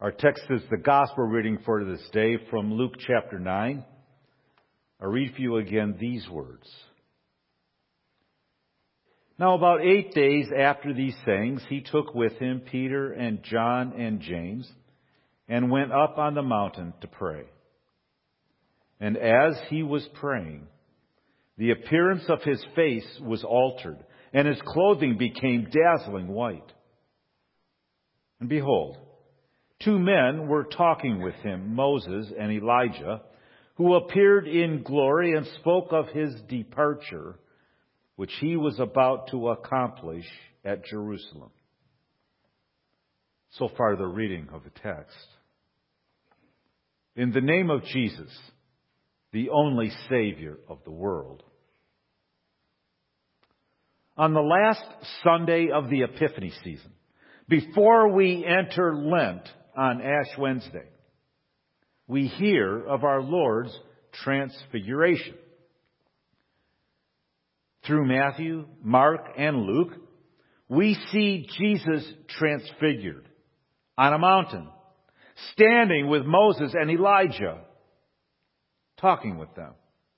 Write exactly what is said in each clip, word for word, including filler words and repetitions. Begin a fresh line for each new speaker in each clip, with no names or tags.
Our text is the gospel reading for this day from Luke chapter nine. I read for you again these words. Now about eight days after these sayings, he took with him Peter and John and James and went up on the mountain to pray. And as he was praying, the appearance of his face was altered, and his clothing became dazzling white. And behold, two men were talking with him, Moses and Elijah, who appeared in glory and spoke of his departure, which he was about to accomplish at Jerusalem. So far, the reading of the text. In the name of Jesus, the only Savior of the world. On the last Sunday of the Epiphany season, before we enter Lent on Ash Wednesday, we hear of our Lord's transfiguration. Through Matthew, Mark, and Luke, we see Jesus transfigured on a mountain, standing with Moses and Elijah, talking with them.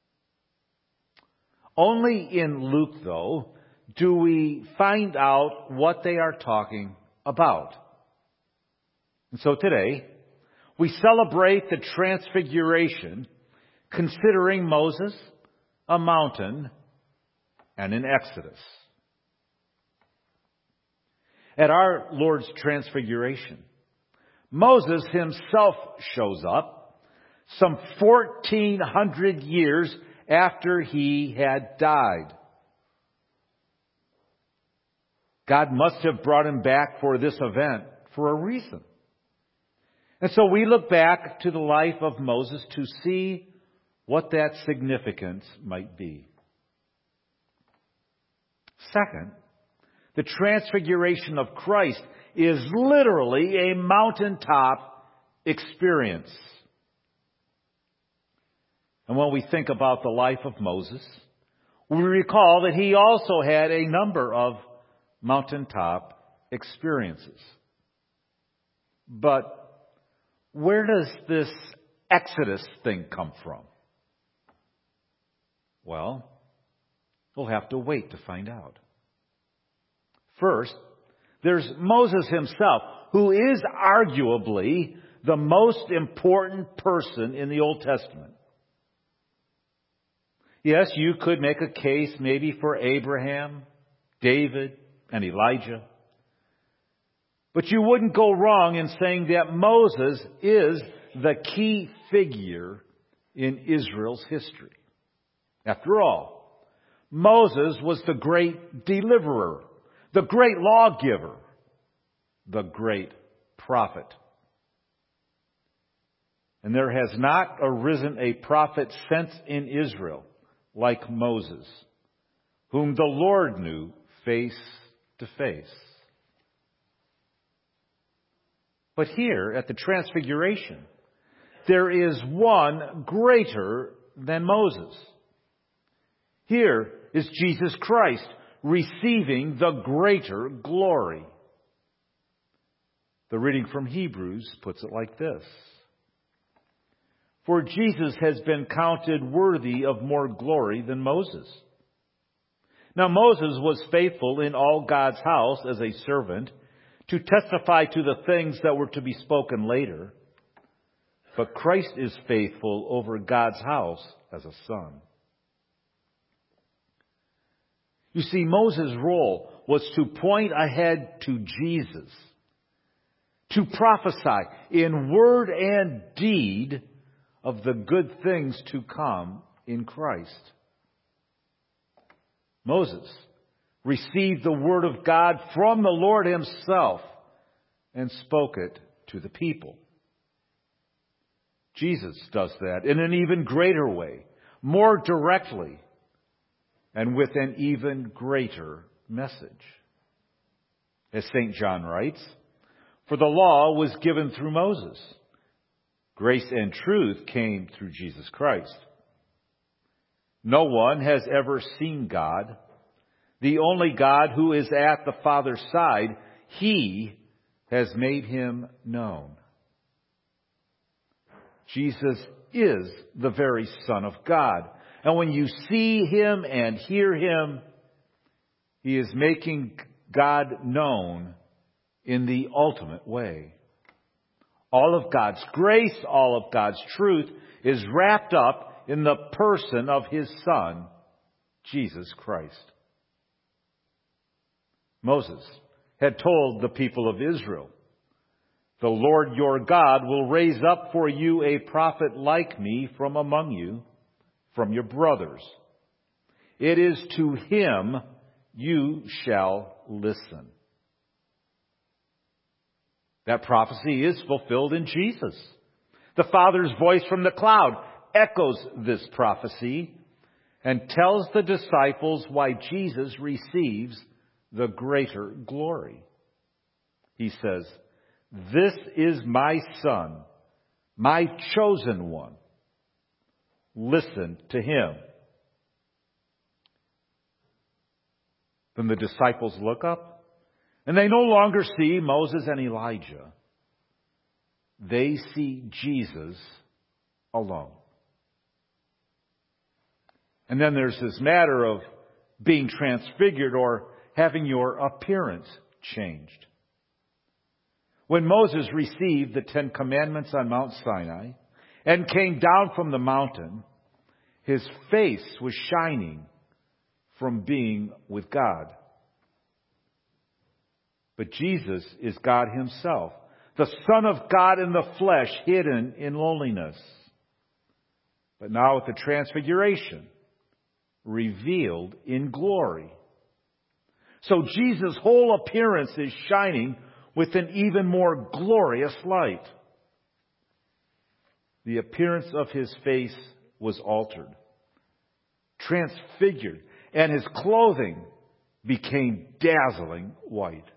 Only in Luke, though, do we find out what they are talking about. And so today, we celebrate the Transfiguration, considering Moses, a mountain, and an Exodus. At our Lord's Transfiguration, Moses himself shows up some fourteen hundred years after he had died. God must have brought him back for this event for a reason. And so we look back to the life of Moses to see what that significance might be. Second, the transfiguration of Christ is literally a mountaintop experience. And when we think about the life of Moses, we recall that he also had a number of mountaintop experiences. But where does this Exodus thing come from? Well, we'll have to wait to find out. First, there's Moses himself, who is arguably the most important person in the Old Testament. Yes, you could make a case maybe for Abraham, David, and Elijah. But you wouldn't go wrong in saying that Moses is the key figure in Israel's history. After all, Moses was the great deliverer, the great lawgiver, the great prophet. And there has not arisen a prophet since in Israel like Moses, whom the Lord knew face to face. But here at the Transfiguration, there is one greater than Moses. Here is Jesus Christ receiving the greater glory. The reading from Hebrews puts it like this. For Jesus has been counted worthy of more glory than Moses. Now Moses was faithful in all God's house as a servant to testify to the things that were to be spoken later. But Christ is faithful over God's house as a son. You see, Moses' role was to point ahead to Jesus, to prophesy in word and deed of the good things to come in Christ. Moses received the word of God from the Lord himself and spoke it to the people. Jesus does that in an even greater way, more directly, and with an even greater message. As Saint John writes, for the law was given through Moses. Grace and truth came through Jesus Christ. No one has ever seen God. The only God who is at the Father's side, He has made Him known. Jesus is the very Son of God. And when you see Him and hear Him, He is making God known in the ultimate way. All of God's grace, all of God's truth is wrapped up in the person of His Son, Jesus Christ. Moses had told the people of Israel, "The Lord your God will raise up for you a prophet like me from among you, from your brothers. It is to him you shall listen." That prophecy is fulfilled in Jesus. The Father's voice from the cloud echoes this prophecy and tells the disciples why Jesus receives the greater glory. He says, "This is my Son, my chosen one. Listen to him." Then the disciples look up, and they no longer see Moses and Elijah. They see Jesus alone. And then there's this matter of being transfigured or having your appearance changed. When Moses received the Ten Commandments on Mount Sinai and came down from the mountain, his face was shining from being with God. But Jesus is God Himself, the Son of God in the flesh, hidden in lowliness. But now at the Transfiguration, revealed in glory. So Jesus' whole appearance is shining with an even more glorious light. The appearance of His face was altered, transfigured, and His clothing became dazzling white.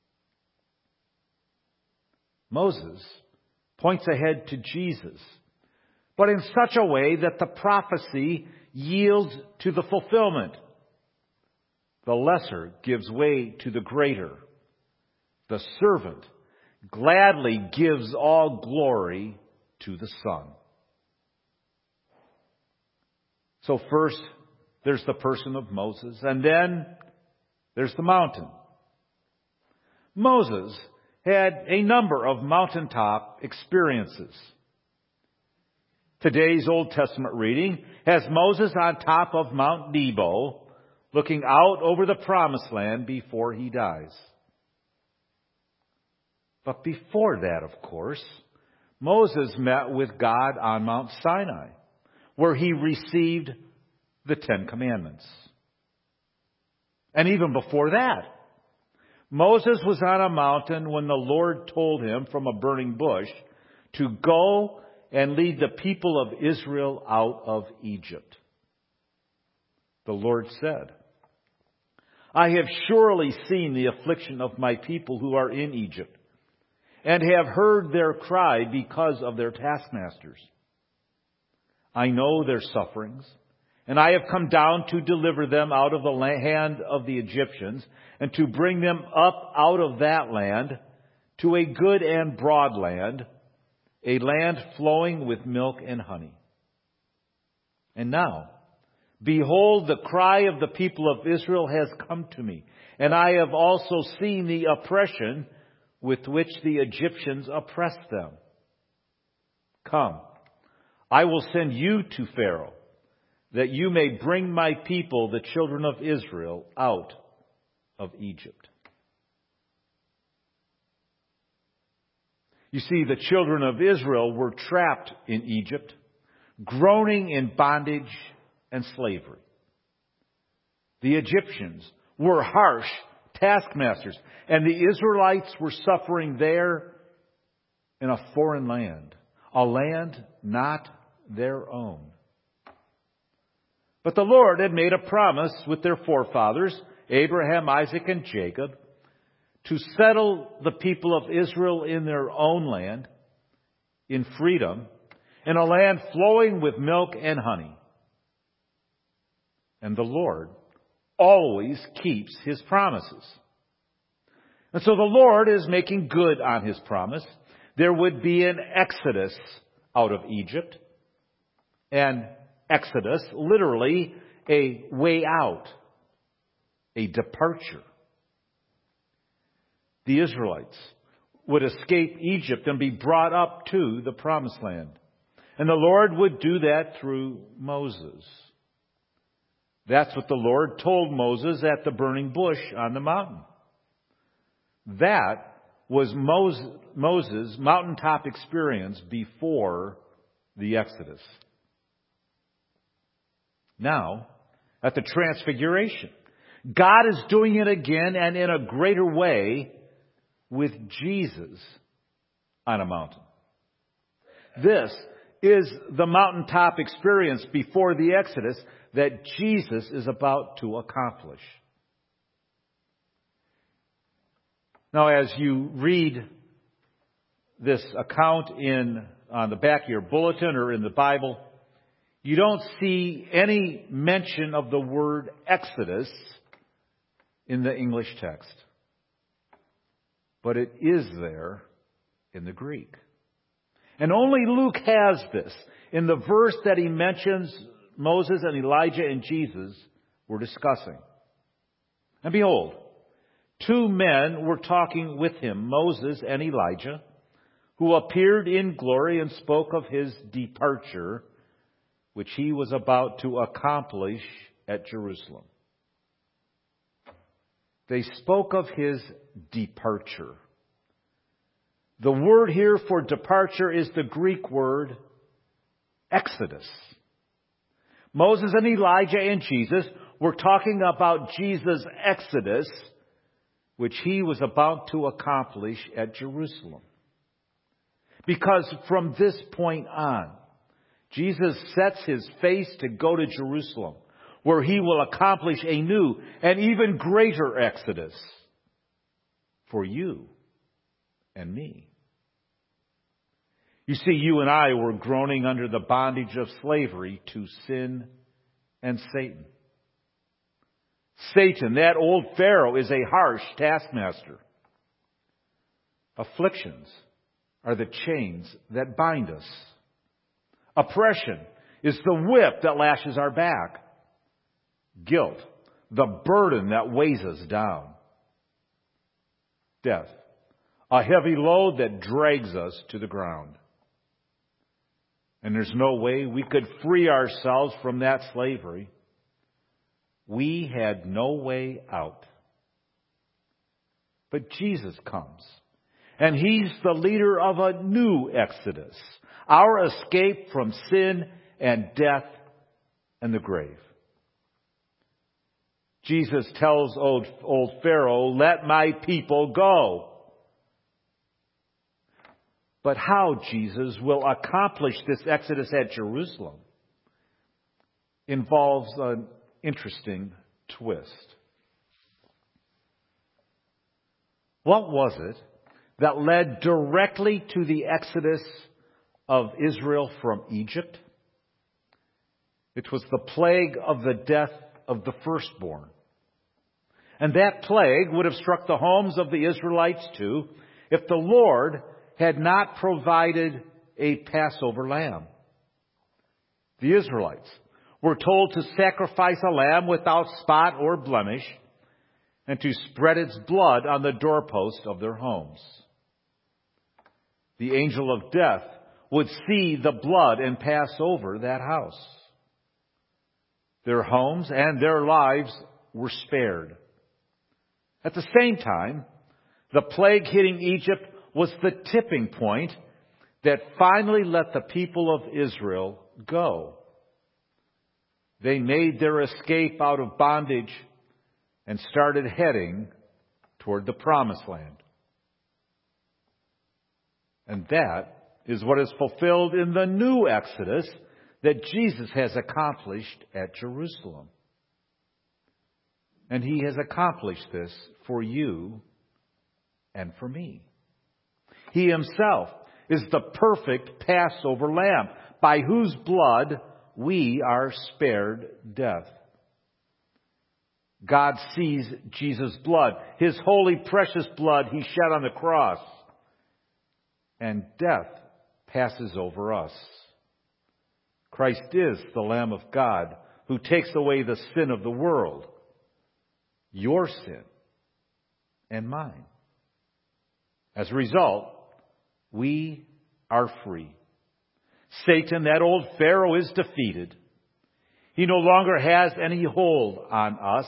Moses points ahead to Jesus, but in such a way that the prophecy yields to the fulfillment. The lesser gives way to the greater. The servant gladly gives all glory to the Son. So first, there's the person of Moses, and then there's the mountain. Moses had a number of mountaintop experiences. Today's Old Testament reading has Moses on top of Mount Nebo, looking out over the Promised Land before he dies. But before that, of course, Moses met with God on Mount Sinai, where he received the Ten Commandments. And even before that, Moses was on a mountain when the Lord told him from a burning bush to go and lead the people of Israel out of Egypt. The Lord said, "I have surely seen the affliction of my people who are in Egypt, and have heard their cry because of their taskmasters. I know their sufferings, and I have come down to deliver them out of the hand of the Egyptians, and to bring them up out of that land to a good and broad land, a land flowing with milk and honey. And now, behold, the cry of the people of Israel has come to me, and I have also seen the oppression with which the Egyptians oppressed them. Come, I will send you to Pharaoh, that you may bring my people, the children of Israel, out of Egypt." You see, the children of Israel were trapped in Egypt, groaning in bondage and slavery. The Egyptians were harsh taskmasters, and the Israelites were suffering there in a foreign land, a land not their own. But the Lord had made a promise with their forefathers, Abraham, Isaac, and Jacob, to settle the people of Israel in their own land, in freedom, in a land flowing with milk and honey. And the Lord always keeps His promises. And so the Lord is making good on His promise. There would be an exodus out of Egypt, and Exodus, literally a way out, a departure. The Israelites would escape Egypt and be brought up to the Promised Land. And the Lord would do that through Moses. That's what the Lord told Moses at the burning bush on the mountain. That was Moses' mountaintop experience before the Exodus. Now, at the Transfiguration, God is doing it again and in a greater way with Jesus on a mountain. This is the mountaintop experience before the Exodus that Jesus is about to accomplish. Now, as you read this account in on the back of your bulletin or in the Bible, you don't see any mention of the word Exodus in the English text. But it is there in the Greek. And only Luke has this. In the verse that he mentions Moses and Elijah and Jesus were discussing. And behold, two men were talking with him, Moses and Elijah, who appeared in glory and spoke of his departure, which he was about to accomplish at Jerusalem. They spoke of his departure. The word here for departure is the Greek word Exodus. Moses and Elijah and Jesus were talking about Jesus' Exodus, which he was about to accomplish at Jerusalem. Because from this point on, Jesus sets his face to go to Jerusalem, where he will accomplish a new and even greater Exodus for you and me. You see, you and I were groaning under the bondage of slavery to sin and Satan. Satan, that old Pharaoh, is a harsh taskmaster. Afflictions are the chains that bind us. Oppression is the whip that lashes our back. Guilt, the burden that weighs us down. Death, a heavy load that drags us to the ground. And there's no way we could free ourselves from that slavery. We had no way out. But Jesus comes, and he's the leader of a new Exodus, our escape from sin and death and the grave. Jesus tells old, old Pharaoh, "Let my people go." But how Jesus will accomplish this Exodus at Jerusalem involves an interesting twist. What was it that led directly to the Exodus of Israel from Egypt? It was the plague of the death of the firstborn. And that plague would have struck the homes of the Israelites too if the Lord had not provided a Passover lamb. The Israelites were told to sacrifice a lamb without spot or blemish and to spread its blood on the doorpost of their homes. The angel of death would see the blood and pass over that house. Their homes and their lives were spared. At the same time, the plague hitting Egypt was the tipping point that finally let the people of Israel go. They made their escape out of bondage and started heading toward the Promised Land. And that is what is fulfilled in the new Exodus that Jesus has accomplished at Jerusalem. And he has accomplished this for you and for me. He himself is the perfect Passover lamb by whose blood we are spared death. God sees Jesus' blood, his holy, precious blood he shed on the cross. And death passes over us. Christ is the Lamb of God who takes away the sin of the world, your sin and mine. As a result, we are free. Satan, that old Pharaoh, is defeated. He no longer has any hold on us.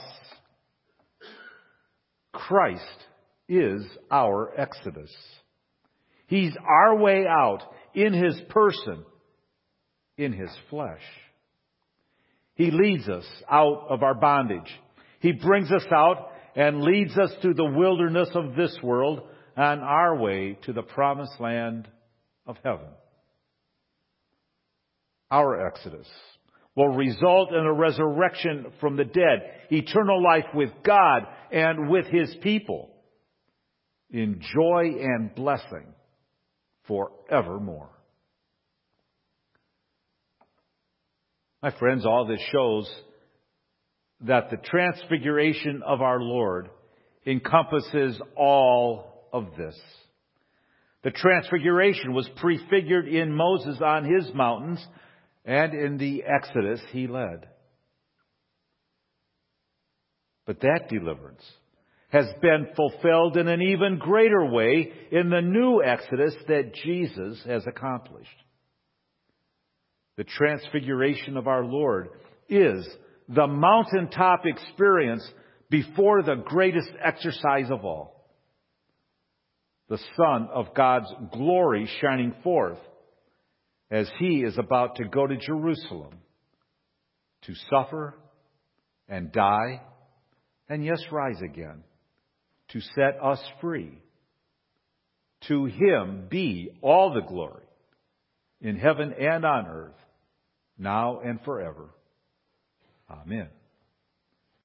Christ is our Exodus. He's our way out in His person, in His flesh. He leads us out of our bondage. He brings us out and leads us through the wilderness of this world on our way to the promised land of heaven. Our Exodus will result in a resurrection from the dead, eternal life with God and with His people, in joy and blessing forevermore. My friends, all this shows that the transfiguration of our Lord encompasses all of this. The transfiguration was prefigured in Moses on his mountains and in the Exodus he led. But that deliverance has been fulfilled in an even greater way in the new Exodus that Jesus has accomplished. The transfiguration of our Lord is the mountaintop experience before the greatest exercise of all. The Son of God's glory shining forth as He is about to go to Jerusalem to suffer and die and yes, rise again to set us free. To Him be all the glory in heaven and on earth, now and forever. Amen.